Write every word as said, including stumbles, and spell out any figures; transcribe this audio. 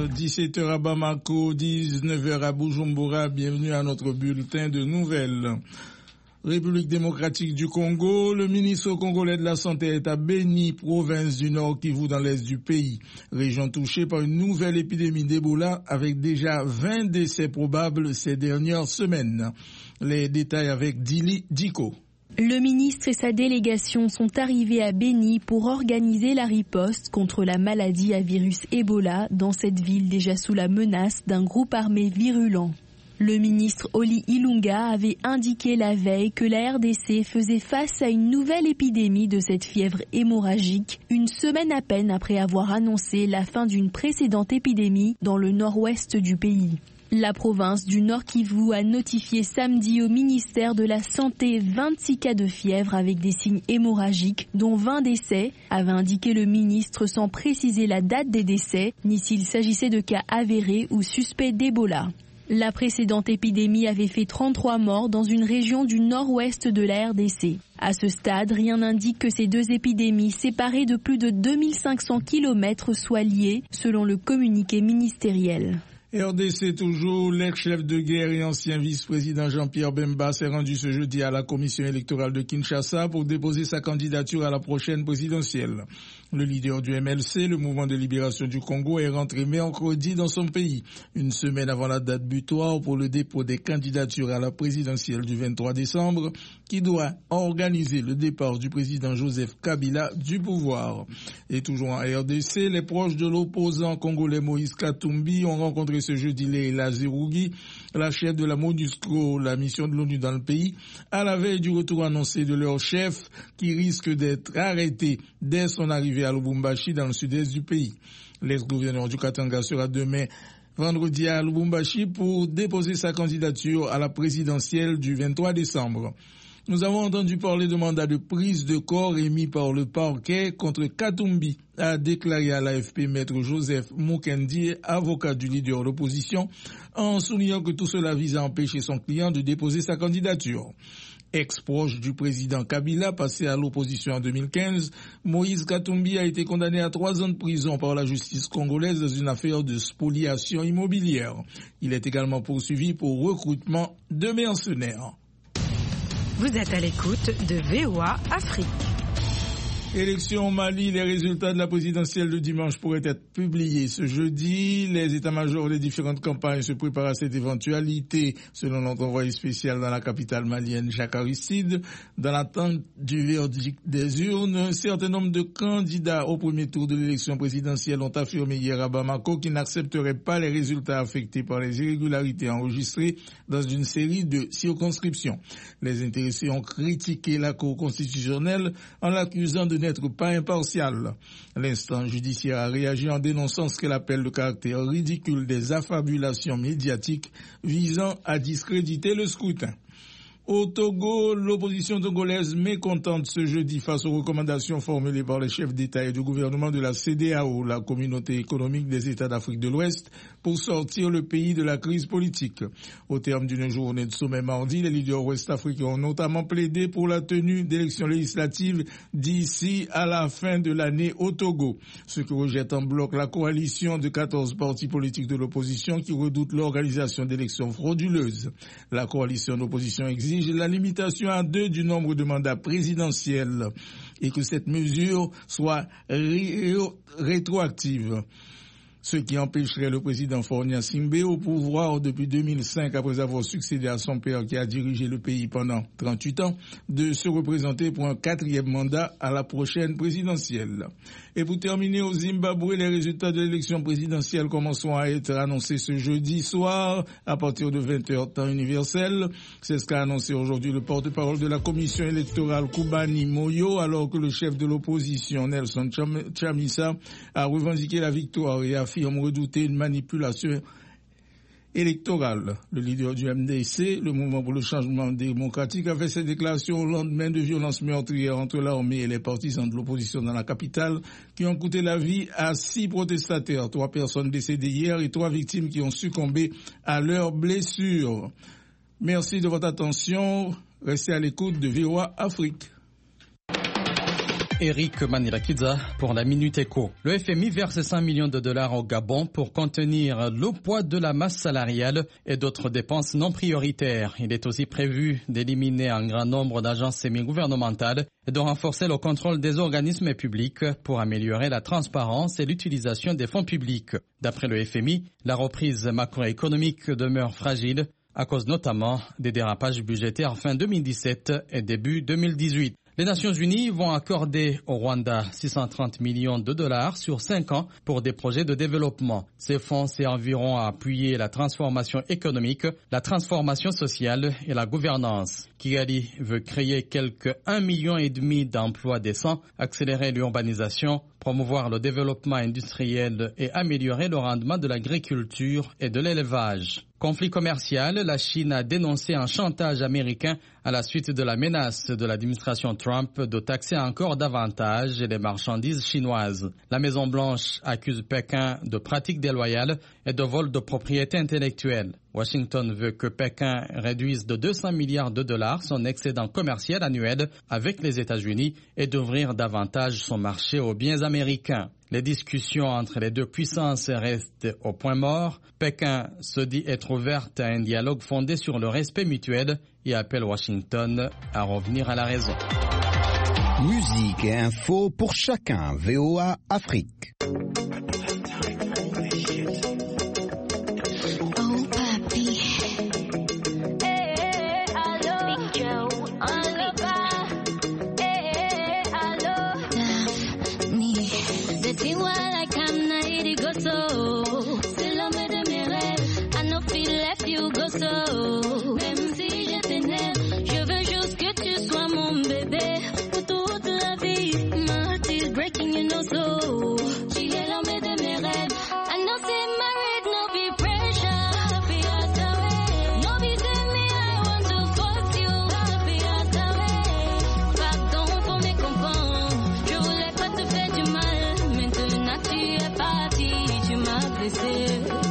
dix-sept heures à Bamako, dix-neuf heures à Bujumbura. Bienvenue à notre bulletin de nouvelles. République démocratique du Congo, le ministre congolais de la Santé est à Beni, province du Nord Kivu dans l'est du pays. Région touchée par une nouvelle épidémie d'Ebola avec déjà vingt décès probables ces dernières semaines. Les détails avec Dili Diko. Le ministre et sa délégation sont arrivés à Beni pour organiser la riposte contre la maladie à virus Ebola dans cette ville déjà sous la menace d'un groupe armé virulent. Le ministre Oli Ilunga avait indiqué la veille que la R D C faisait face à une nouvelle épidémie de cette fièvre hémorragique, une semaine à peine après avoir annoncé la fin d'une précédente épidémie dans le nord-ouest du pays. La province du Nord Kivu a notifié samedi au ministère de la Santé vingt-six cas de fièvre avec des signes hémorragiques, dont vingt décès, avait indiqué le ministre sans préciser la date des décès, ni s'il s'agissait de cas avérés ou suspects d'Ebola. La précédente épidémie avait fait trente-trois morts dans une région du nord-ouest de la R D C. À ce stade, rien n'indique que ces deux épidémies séparées de plus de deux mille cinq cents kilomètres soient liées, selon le communiqué ministériel. R D C toujours, l'ex-chef de guerre et ancien vice-président Jean-Pierre Bemba s'est rendu ce jeudi à la commission électorale de Kinshasa pour déposer sa candidature à la prochaine présidentielle. Le leader du M L C, le mouvement de libération du Congo, est rentré mercredi dans son pays, une semaine avant la date butoir pour le dépôt des candidatures à la présidentielle du vingt-trois décembre, qui doit organiser le départ du président Joseph Kabila du pouvoir. Et toujours en R D C, les proches de l'opposant congolais Moïse Katumbi ont rencontré ce jeudi Leila Zerougi, la chef de la MONUSCO, la mission de l'ONU dans le pays, à la veille du retour annoncé de leur chef, qui risque d'être arrêté dès son arrivée à Lubumbashi dans le sud-est du pays. L'ex-gouverneur du Katanga sera demain vendredi à Lubumbashi pour déposer sa candidature à la présidentielle du vingt-trois décembre. Nous avons entendu parler de mandat de prise de corps émis par le parquet contre Katumbi, a déclaré à l'A F P maître Joseph Mukendi, avocat du leader de l'opposition, en soulignant que tout cela vise à empêcher son client de déposer sa candidature. Ex-proche du président Kabila, passé à l'opposition en deux mille quinze, Moïse Katumbi a été condamné à trois ans de prison par la justice congolaise dans une affaire de spoliation immobilière. Il est également poursuivi pour recrutement de mercenaires. Vous êtes à l'écoute de V O A Afrique. Élection au Mali, les résultats de la présidentielle de dimanche pourraient être publiés ce jeudi. Les états-majors des différentes campagnes se préparent à cette éventualité, selon notre envoyé spécial dans la capitale malienne, Jacques Aristide. Dans l'attente du verdict des urnes, un certain nombre de candidats au premier tour de l'élection présidentielle ont affirmé hier à Bamako qu'ils n'accepteraient pas les résultats affectés par les irrégularités enregistrées dans une série de circonscriptions. Les intéressés ont critiqué la Cour constitutionnelle en l'accusant de n'être pas impartial. L'instance judiciaire a réagi en dénonçant ce qu'elle appelle le caractère ridicule des affabulations médiatiques visant à discréditer le scrutin. Au Togo, l'opposition togolaise mécontente ce jeudi face aux recommandations formulées par les chefs d'État et de gouvernement de la C D A O, la communauté économique des États d'Afrique de l'Ouest, pour sortir le pays de la crise politique. Au terme d'une journée de sommet mardi, les leaders ouest-africains ont notamment plaidé pour la tenue d'élections législatives d'ici à la fin de l'année au Togo, ce que rejette en bloc la coalition de quatorze partis politiques de l'opposition qui redoutent l'organisation d'élections frauduleuses. La coalition d'opposition exige la limitation à deux du nombre de mandats présidentiels et que cette mesure soit ré- rétroactive. Ce qui empêcherait le président Faure Gnassingbé au pouvoir depuis deux mille cinq, après avoir succédé à son père qui a dirigé le pays pendant trente-huit ans, de se représenter pour un quatrième mandat à la prochaine présidentielle. Et pour terminer, au Zimbabwe, les résultats de l'élection présidentielle commenceront à être annoncés ce jeudi soir à partir de vingt heures temps universel. C'est ce qu'a annoncé aujourd'hui le porte-parole de la commission électorale Kubani Moyo, alors que le chef de l'opposition Nelson Chamisa a revendiqué la victoire et a affirme redouter une manipulation électorale. Le leader du M D C, le mouvement pour le changement démocratique, a fait ses déclarations au lendemain de violences meurtrières entre l'armée et les partisans de l'opposition dans la capitale qui ont coûté la vie à six protestataires, trois personnes décédées hier et trois victimes qui ont succombé à leurs blessures. Merci de votre attention. Restez à l'écoute de V O A Afrique. Eric Manirakidza pour la Minute Éco. Le F M I verse cent millions de dollars au Gabon pour contenir le poids de la masse salariale et d'autres dépenses non prioritaires. Il est aussi prévu d'éliminer un grand nombre d'agences semi-gouvernementales et de renforcer le contrôle des organismes publics pour améliorer la transparence et l'utilisation des fonds publics. D'après le F M I, la reprise macroéconomique demeure fragile à cause notamment des dérapages budgétaires fin deux mille dix-sept et début deux mille dix-huit. Les Nations Unies vont accorder au Rwanda six cent trente millions de dollars sur cinq ans pour des projets de développement. Ces fonds serviront à appuyer la transformation économique, la transformation sociale et la gouvernance. Kigali veut créer quelque un million et demi d'emplois décents, accélérer l'urbanisation, promouvoir le développement industriel et améliorer le rendement de l'agriculture et de l'élevage. Conflit commercial, la Chine a dénoncé un chantage américain à la suite de la menace de l'administration Trump de taxer encore davantage les marchandises chinoises. La Maison-Blanche accuse Pékin de pratiques déloyales et de vol de propriété intellectuelle. Washington veut que Pékin réduise de deux cents milliards de dollars son excédent commercial annuel avec les États-Unis et d'ouvrir davantage son marché aux biens américains. Les discussions entre les deux puissances restent au point mort. Pékin se dit être ouverte à un dialogue fondé sur le respect mutuel et appelle Washington à revenir à la raison. Musique et info pour chacun. V O A Afrique. This is